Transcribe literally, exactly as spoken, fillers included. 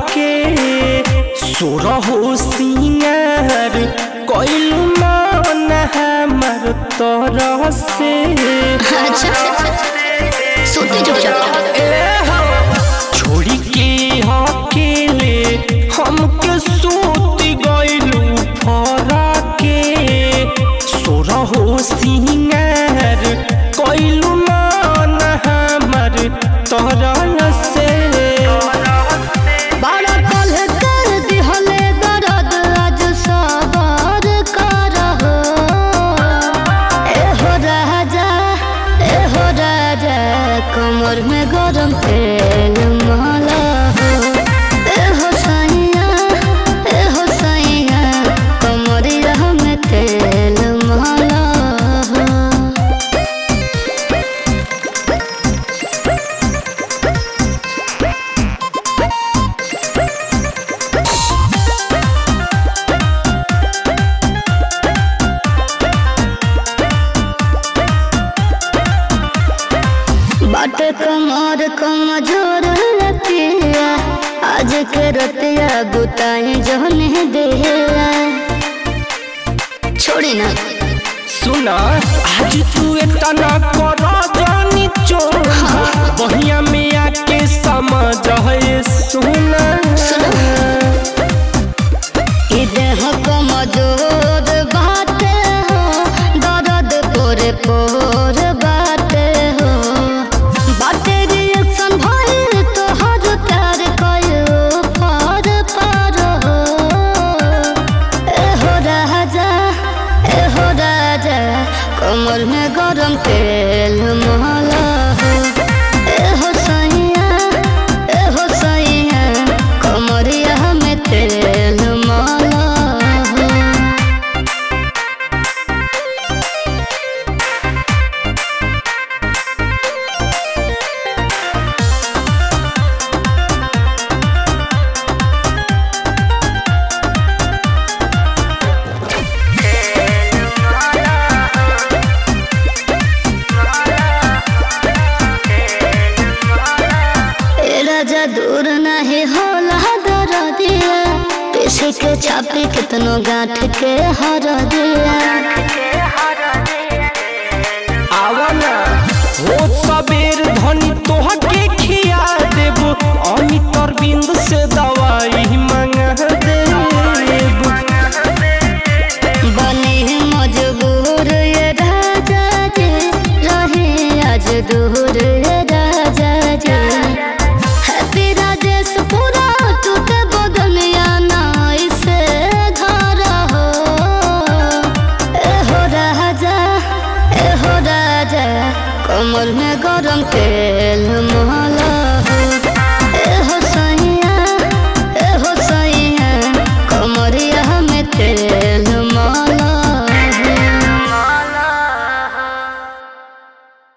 के सोरहो सिंगार कइलू मन हमर तरह से। अच्छा सोते चुपचाप छोड़ी के अकेले हमके सूत गइलू फरा के सोरहो सिंगार कइलू मन हमर तरह से। बड़ा कल कर दिहले दर्द आज सबर करहो एहो राजा एहो राजा कमर में गरम तेल माला हो एहो सैया एहो सैया कमरिया में तेल माला हो। बाटे कमर कमजोर रतिया आज के रतिया बुताई जहने दिया छोड़ी ना सुना आज तू इतना कर जानी चोर बहिया में आके समझ है सुना ई देह कमजोर बाटे हो दर्द पोरे पोर बाटे हो बाटे रिएक्शन भइल तो हर प्यार कयो पार पार हो एहो राजा एहो राजा कमर में गरम तेल माला हो एहो सैया एहो सैया कमरिया में तेल माला हो। ए राजा दूर नहीं होला दर्दिया पीछे के छापी कितनो गांठ के हर दिया आवना हो सबेर धनी तोह के खिया देबो अमित अरविंद से दवाई मंगा देबो। बने मजबूर ये राजा जी रहे आज दूर ये राजा जी हैप्पी राजेश पूरा टूटे बदनिया नाई से घर हो एहो राजा एहो राजा कमर में गरम तेल माला